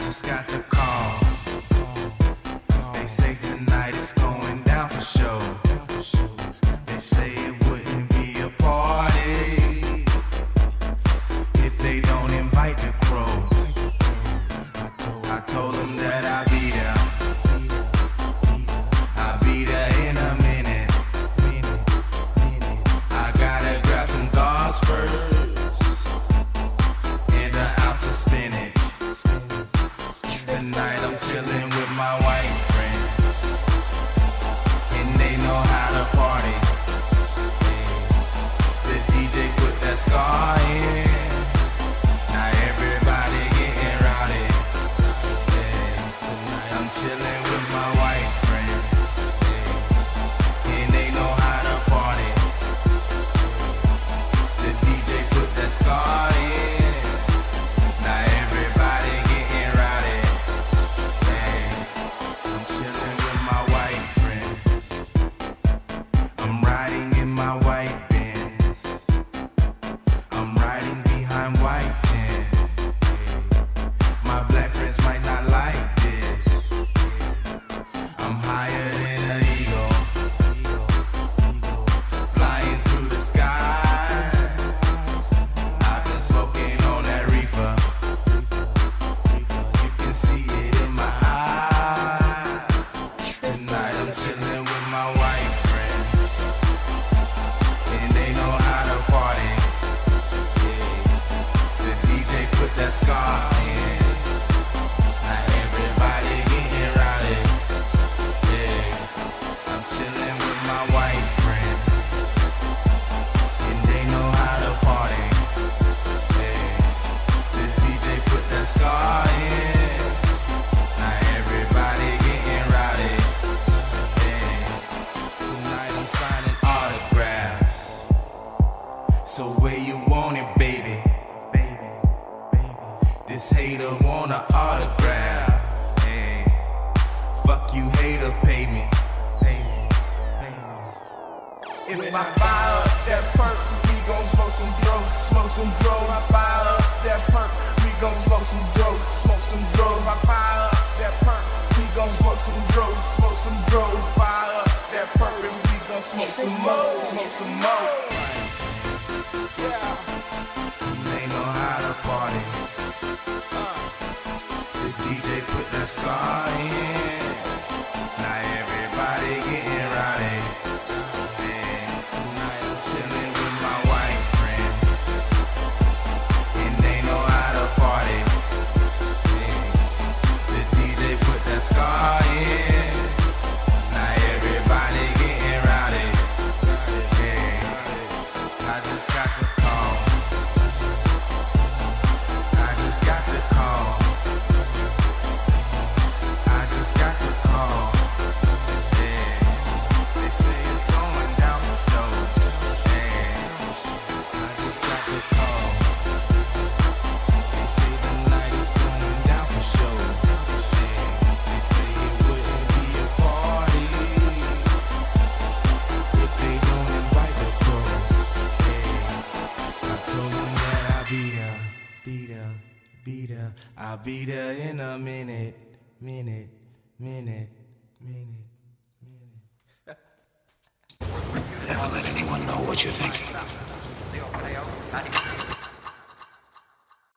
just got the call. They say tonight it's going down for sure. They say it wouldn't be a party if they don't invite the crew. I told them that I'll be there. I'll be there in a minute. I gotta grab some dogs first and an ounce of spinach. Tonight I'm chilling with my white friend, and they know how to party. The DJ put that scar in. Now everybody getting rowdy. Tonight I'm chilling with my white friend, and they know how to party. The DJ put that scar in. Now everybody getting rowdy. I'm chilling with my white friends. I'm riding in my white Benz. I'm riding behind white tin. My black friends might not like this. I'm higher than an eagle, flying through the skies. I've been smoking on that reefer. You can see it in my eyes. Tonight I'm chilling with my white friend, and they know how to party. The DJ put that scar in. Now everybody getting rowdy. I'm chilling with my white friend, and they know how to party. The DJ put that scar in. Now everybody getting rowdy. Tonight I'm signing autographs. So where you want it, baby? This hater want an autograph. Fuck you, hater, pay me. If I fire up that perk, we gon' smoke some dro, smoke some dro. If I fire up that perk, we gon' smoke some dro, smoke some dro. If I fire up that perk, we gon' smoke some dro, smoke some dro. Fire up that perk, and we gon' smoke some more, smoke some more. Yeah, they know how to party. The DJ put that scar in. Now everybody getting rowdy. Tonight I'm chilling with my white friend, and they know how to party. The DJ put that scar in. Now everybody getting rowdy. I just got the call. I just got the call. I just got the call. They say it's going down for sure. I just got the call. They say the night is going down for sure. They say it wouldn't be a party if they don't invite the crew. I told them that I'll be there, be there, be there. I'll be there in a minute. Never let anyone know what you're thinking.